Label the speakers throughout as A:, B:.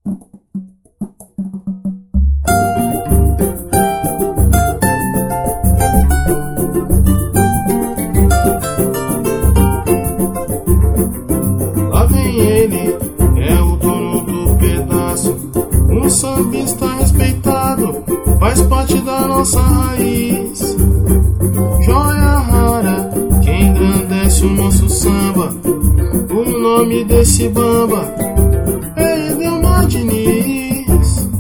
A: Lá vem ele, é o dono do pedaço, um sambista respeitado, faz parte da nossa raiz. Joia rara, que engrandece o nosso samba, o nome desse bamba é Edelmar Diniz.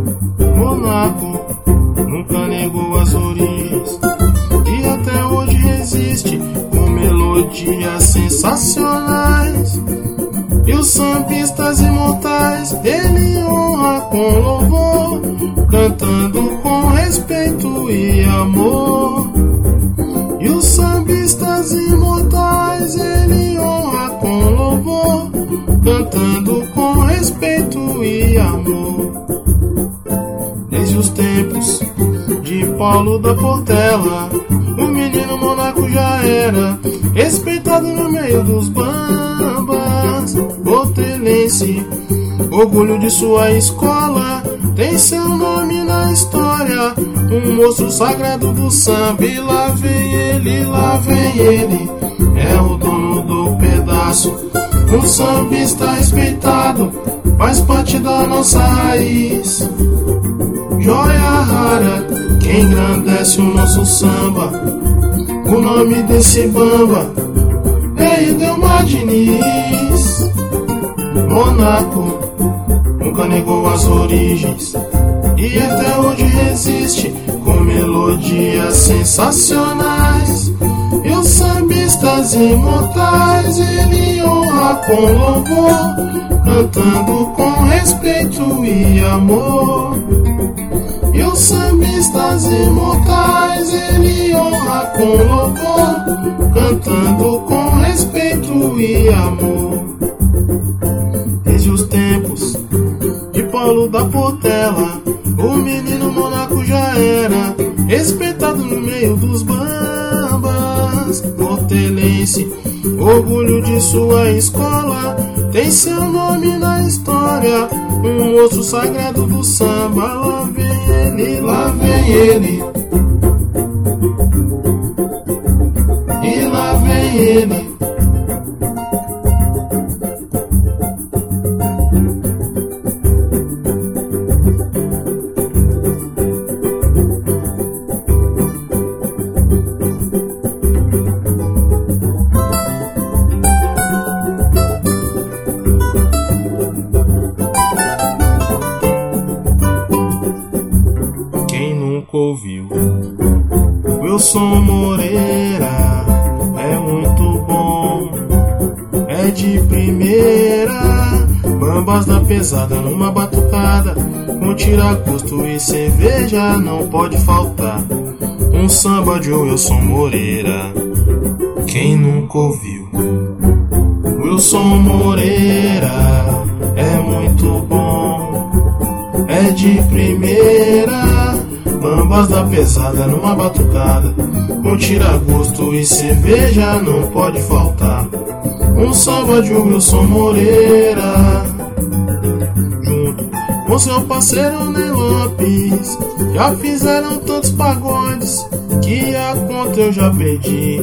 A: Monaco nunca negou as origens e até hoje resiste com melodias sensacionais. E os sambistas imortais ele honra com louvor, cantando com respeito e amor. E os sambistas imortais ele honra com louvor, cantando com respeito e amor. Desde os tempos de Paulo da Portela, o menino Monaco já era respeitado no meio dos bambas. Portelense, orgulho de sua escola, tem seu nome na história, um monstro sagrado do samba. E lá vem ele, é o dono do pedaço, um sambista respeitado, faz parte da nossa raiz. Joia rara, que engrandece o nosso samba, o nome desse bamba é Edelmar Diniz. Monaco nunca negou as origens e até hoje resiste com melodias sensacionais. E os sambistas imortais ele honra com louvor, cantando com respeito e amor. E os sambistas imortais ele honra com louvor, cantando com respeito e amor. Desde os tempos de Paulo da Portela, o menino Monaco já era respeitado no meio dos bambas. Portelense, orgulho de sua escola, tem seu nome na história, um monstro sagrado do samba. Lá vem ele, e lá vem ele. Ouviu Wilson Moreira, é muito bom, é de primeira. Bambas da pesada numa batucada, com tira-gosto e cerveja não pode faltar. Um samba de Wilson Moreira, quem nunca ouviu? Wilson Moreira é muito bom, é de primeira. Bambas da pesada numa batucada, com tira-gosto e cerveja não pode faltar. Um samba de Wilson Moreira, junto com seu parceiro Ney Lopes, já fizeram tantos pagodes que a conta eu já perdi.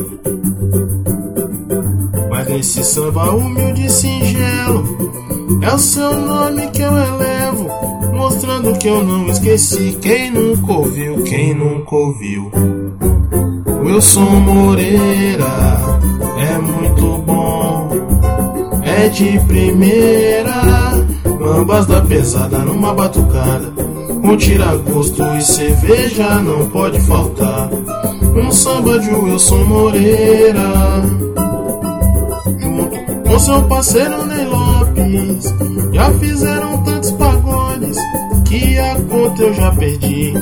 A: Mas nesse samba humilde e singelo, é o seu nome que eu elevo, mostrando que eu não esqueci. Quem nunca ouviu, quem nunca ouviu? Wilson Moreira é muito bom, é de primeira. Bambas da pesada numa batucada, com tira-gosto e cerveja não pode faltar. Um samba de Wilson Moreira, junto com seu parceiro Ney Lopes, já fizeram tantos pagodes que a conta eu já perdi.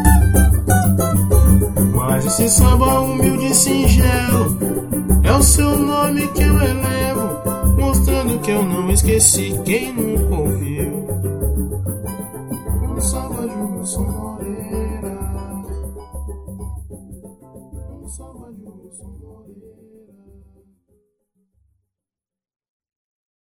A: Mas esse samba humilde e singelo, é o seu nome que eu elevo, mostrando que eu não esqueci. Quem nunca ouviu? Um samba de Wilson Moreira.